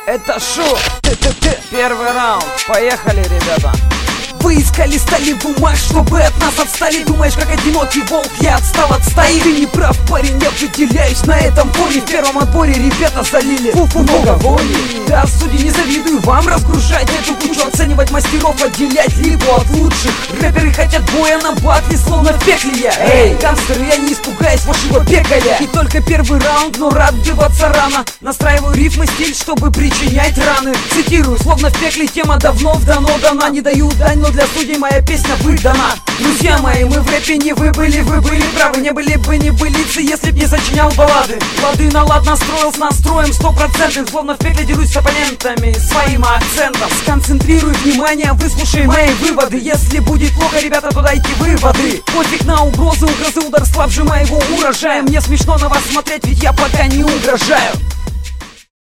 Это шоу. Первый раунд. Поехали, ребята. Вы искали стали бумаг, чтобы от нас отстали. Думаешь, как одинокий волк, я отстал от стаи. Ты не прав, парень, я выделяюсь на этом фоне. В первом отборе ребята залили много воли. Да, судьи, не завидую вам разгружать эту кучу, оценивать мастеров, отделять либо от лучших. Рэперы хотят боя на батле, словно в пекле я. Эй, гангстеры, я не испугаюсь вашего пекаря. И только первый раунд, но рад деваться рано. Настраиваю рифмы, стиль, чтобы причинять раны. Цитирую, словно в пекле тема давно вдано дана. Не даю дань, но для судей моя песня выдана. Друзья мои, мы в рэпе не вы были правы. Не были бы небылицы, если б не сочинял баллады. Лады на лад настроил с настроем 100%. Словно в пекле делюсь с оппонентами своим акцентом. Сконцентрируй внимание, выслушай мои выводы. Если будет плохо, ребята, то дайте выводы. Пофиг на угрозы, удар слабже моего урожая. Мне смешно на вас смотреть, ведь я пока не угрожаю.